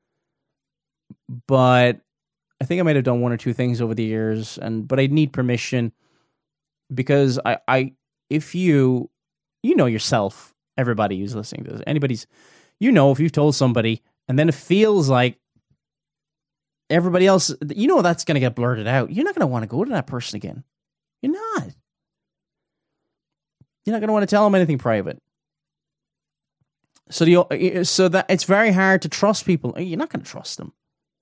But I think I might have done one or two things over the years, but I'd need permission because if you know yourself, everybody who's listening to this, if you've told somebody and then it feels like everybody else, that's going to get blurted out. You're not going to want to go to that person again. You're not. You're not going to want to tell them anything private. So that it's very hard to trust people. You're not going to trust them.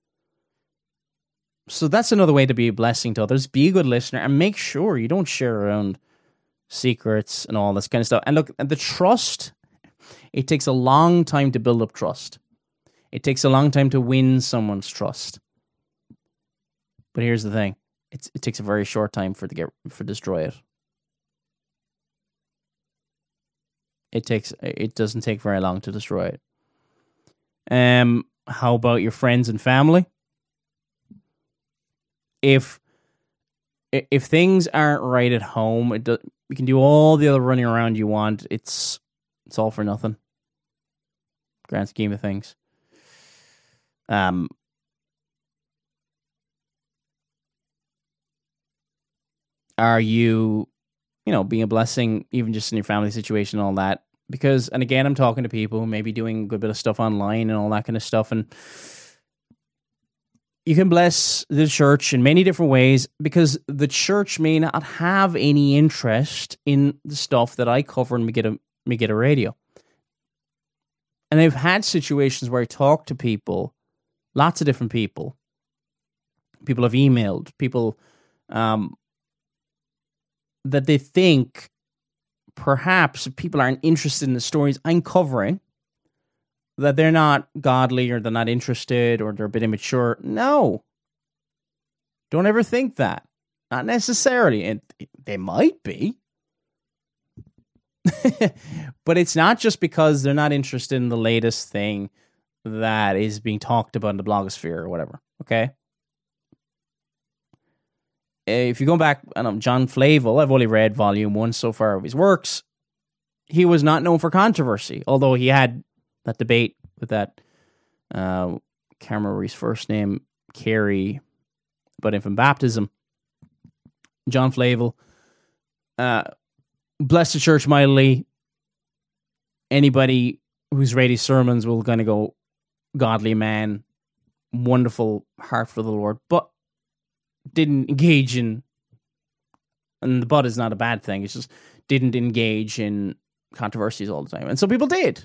So that's another way to be a blessing to others. Be a good listener and make sure you don't share around secrets and all this kind of stuff. And look, the trust, it takes a long time to build up trust. It takes a long time to win someone's trust. But here's the thing. It takes a very short time for destroy it. It doesn't take very long to destroy it. How about your friends and family? If things aren't right at home, you can do all the other running around you want. It's all for nothing. Grand scheme of things. Are you, being a blessing, even just in your family situation and all that? Because, and again, I'm talking to people who may be doing a good bit of stuff online and all that kind of stuff, and you can bless the church in many different ways because the church may not have any interest in the stuff that I cover in Megiddo Radio. And I've had situations where I talk to people, lots of different people. People have emailed, people that they think perhaps people aren't interested in the stories I'm covering, that they're not godly or they're not interested or they're a bit immature. No. Don't ever think that. Not necessarily. And they might be. But it's not just because they're not interested in the latest thing that is being talked about in the blogosphere or whatever. Okay? If you go back, John Flavel, I've only read volume 1 so far of his works. He was not known for controversy, although he had that debate with that, can't remember his first name, Carey, about infant baptism. John Flavel, bless the church mightily. Anybody who's read his sermons will kind of go, godly man, wonderful heart for the Lord, but didn't engage in, and the but is not a bad thing, it's just didn't engage in controversies all the time. And some people did.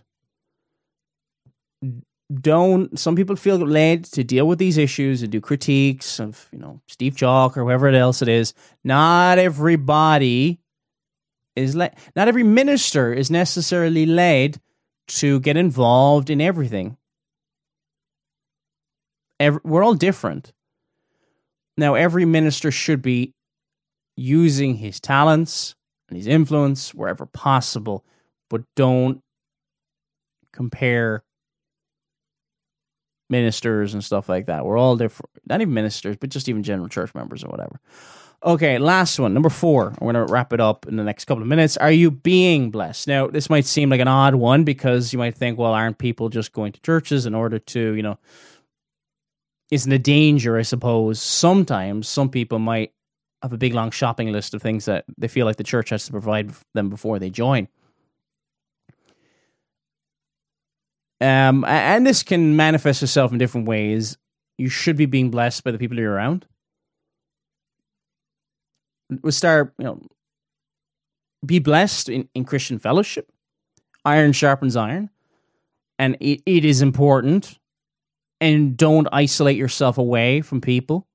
Some people feel led to deal with these issues and do critiques of, Steve Jobs or whoever else it is. Not everybody is not every minister is necessarily led to get involved in everything. We're all different. Now, every minister should be using his talents and his influence wherever possible, but don't compare ministers and stuff like that. We're all different. Not even ministers, but just even general church members or whatever. Okay, last one, number 4. I'm going to wrap it up in the next couple of minutes. Are you being blessed? Now, this might seem like an odd one because you might think, well, aren't people just going to churches in order to, isn't a danger, I suppose. Sometimes some people might have a big, long shopping list of things that they feel like the church has to provide them before they join. And this can manifest itself in different ways. You should be being blessed by the people you're around. We'll start, be blessed in Christian fellowship. Iron sharpens iron. And it is important. And don't isolate yourself away from people.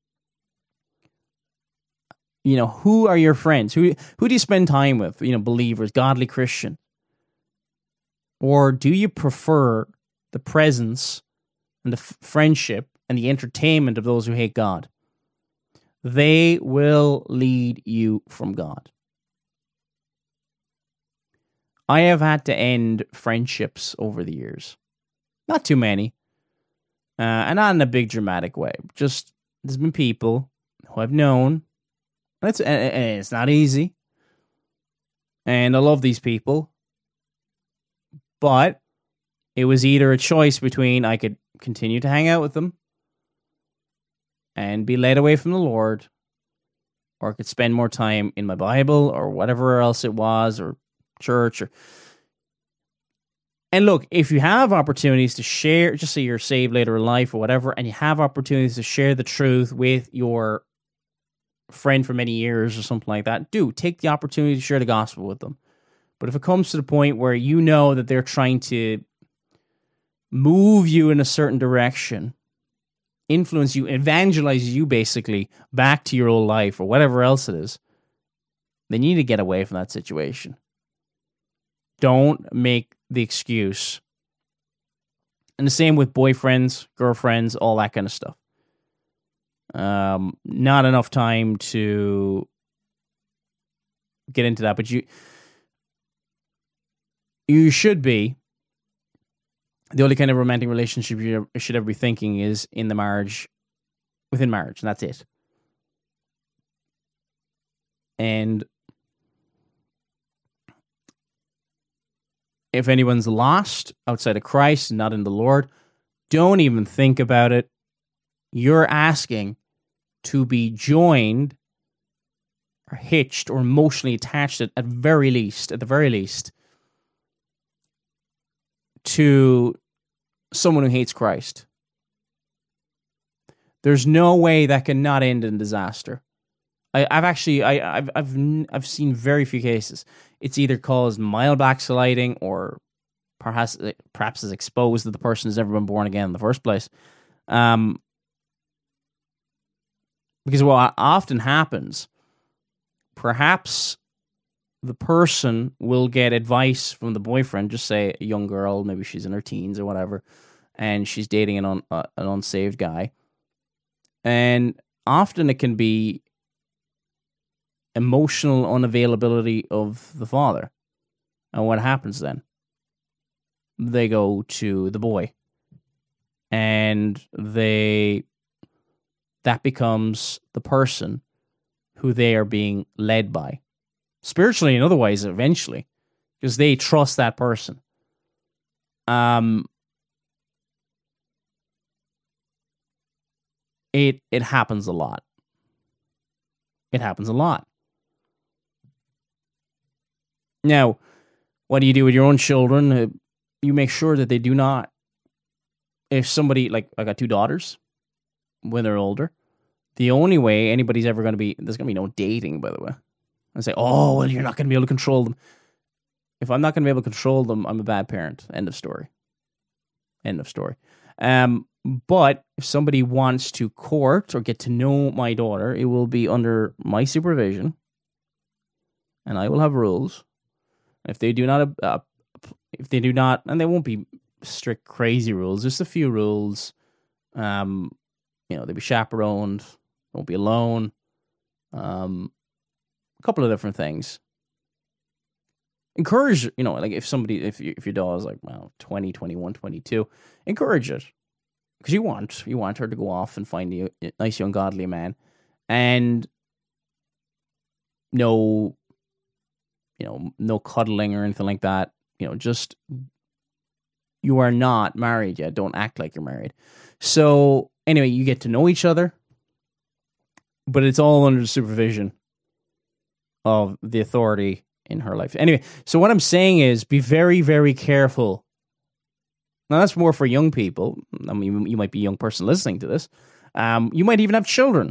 Who are your friends? Who do you spend time with? Believers, godly Christian. Or do you prefer the presence and the friendship and the entertainment of those who hate God? They will lead you from God. I have had to end friendships over the years. Not too many. And not in a big dramatic way. Just, there's been people who I've known. And it's not easy. And I love these people. But it was either a choice between I could continue to hang out with them and be led away from the Lord, or I could spend more time in my Bible or whatever else it was, or church. And look, if you have opportunities to share, just say you're saved later in life or whatever, and you have opportunities to share the truth with your friend for many years or something like that, do take the opportunity to share the gospel with them. But if it comes to the point where you know that they're trying to move you in a certain direction, influence you, evangelize you basically back to your old life or whatever else it is, then you need to get away from that situation. Don't make the excuse. And the same with boyfriends, girlfriends, all that kind of stuff. Not enough time to get into that, but you should be. The only kind of romantic relationship you should ever be thinking is in the marriage, within marriage, and that's it. And if anyone's lost outside of Christ and not in the Lord, don't even think about it. You're asking to be joined or hitched or emotionally attached at the very least, to someone who hates Christ. There's no way that can not end in disaster. I've seen very few cases. It's either caused mild backsliding or perhaps is exposed that the person has never been born again in the first place. Because what often happens, perhaps the person will get advice from the boyfriend, just say a young girl, maybe she's in her teens or whatever, and she's dating an unsaved guy. And often it can be emotional unavailability of the father. And what happens then? They go to the boy. And that becomes the person who they are being led by. Spiritually and otherwise, eventually. Because they trust that person. It happens a lot. It happens a lot. Now, what do you do with your own children? You make sure that they do not. If somebody, like I got 2 daughters, when they're older, the only way anybody's ever going to be, there's going to be no dating, by the way. And say, oh, well, you're not going to be able to control them. If I'm not going to be able to control them, I'm a bad parent. End of story. End of story. But if somebody wants to court or get to know my daughter, it will be under my supervision, and I will have rules. If they do not, and they won't be strict, crazy rules, just a few rules. They'll be chaperoned, won't be alone. A couple of different things. Encourage, like if your daughter's like, 20, 21, 22, encourage it. Because you want her to go off and find a nice young godly man. And no cuddling or anything like that. Just, you are not married yet. Don't act like you're married. So anyway, you get to know each other, but it's all under the supervision of the authority in her life. Anyway, so what I'm saying is be very, very careful. Now, that's more for young people. I mean, you might be a young person listening to this. You might even have children.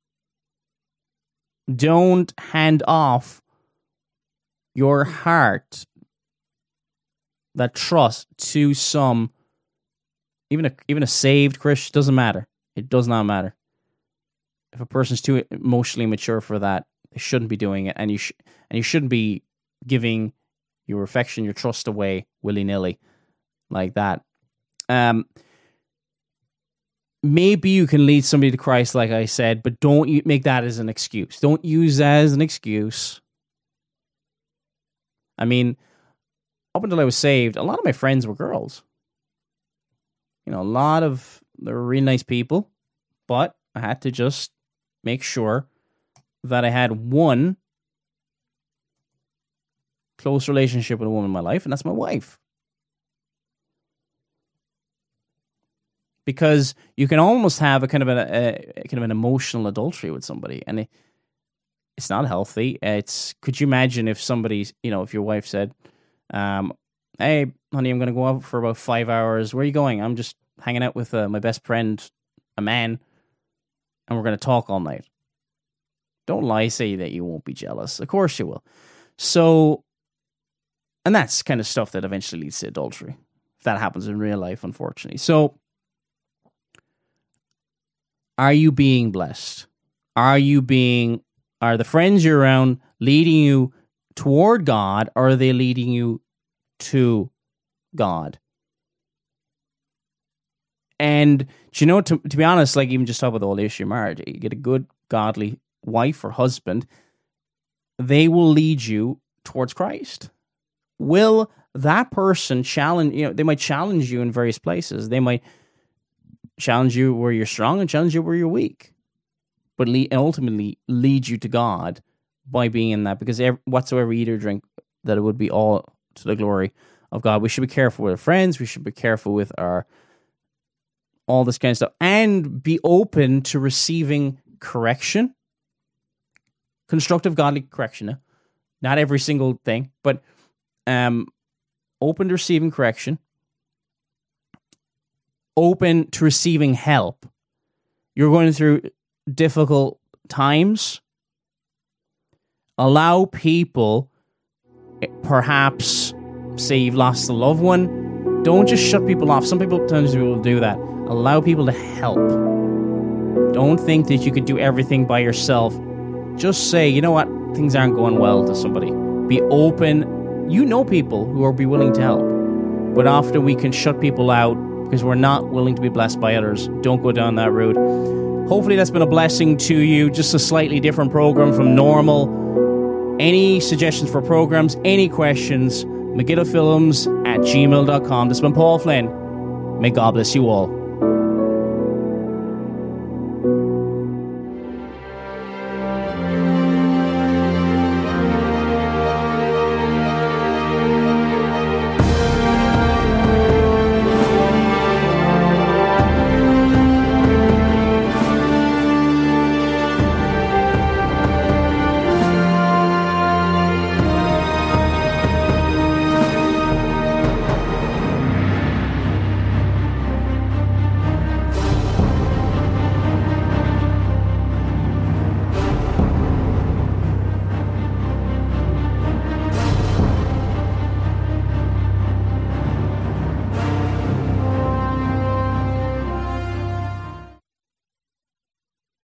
Don't hand off your heart, that trust, to some, even a saved Christian. Doesn't matter. It does not matter. If a person's too emotionally mature for that, they shouldn't be doing it, and you shouldn't be giving your affection, your trust away willy-nilly like that. Maybe you can lead somebody to Christ, like I said, but don't make that as an excuse. Don't use that as an excuse. I mean, up until I was saved, a lot of my friends were girls. You know, they were really nice people, but I had to just make sure that I had one close relationship with a woman in my life, and that's my wife. Because you can almost have a kind of an emotional adultery with somebody, and it's not healthy. Could you imagine if somebody, if your wife said, "Hey, honey, I'm going to go out for about 5 hours. Where are you going?" "I'm just hanging out with my best friend, a man, and we're going to talk all night." Don't lie, say that you won't be jealous. Of course you will. So, and that's kind of stuff that eventually leads to adultery. If that happens in real life, unfortunately. So, are you being blessed? Are the friends you're around leading you toward God, or are they leading you to God? And to be honest, like even just talk about the whole issue of marriage, you get a good, godly wife or husband, they will lead you towards Christ. Will that person challenge, they might challenge you in various places. They might challenge you where you're strong and challenge you where you're weak, but ultimately lead you to God by being in that, because whatsoever we eat or drink, that it would be all to the glory of God. We should be careful with our friends. We should be careful with all this kind of stuff, and be open to receiving correction, constructive godly correction. Not every single thing, but open to receiving correction, open to receiving help. You're going through difficult times. Allow people, perhaps, say you've lost a loved one, don't just shut people off. Sometimes people will do that. Allow people to help. Don't think that you could do everything by yourself. Just say, you know what, things aren't going well to somebody. Be open. You know people who will be willing to help. But often we can shut people out because we're not willing to be blessed by others. Don't go down that route. Hopefully that's been a blessing to you. Just a slightly different program from normal. Any suggestions for programs, any questions, MegidoFilms@gmail.com. This has been Paul Flynn. May God bless you all.